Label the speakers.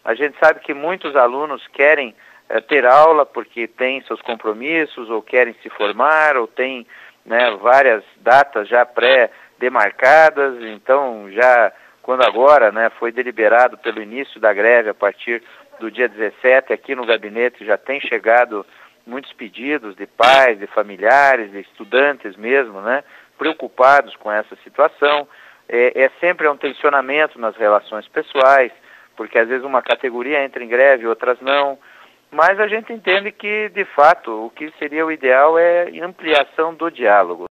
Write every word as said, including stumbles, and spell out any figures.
Speaker 1: A gente sabe que muitos alunos querem é, ter aula porque têm seus compromissos, ou querem se formar, ou têm, né, várias datas já pré-demarcadas. Então, já quando agora, né, foi deliberado pelo início da greve, a partir do dia dezessete, aqui no gabinete já tem chegado muitos pedidos de pais, de familiares, de estudantes mesmo, né, preocupados com essa situação. É, é sempre um tensionamento nas relações pessoais, porque às vezes uma categoria entra em greve, outras não, mas a gente entende que, de fato, o que seria o ideal é ampliação do diálogo.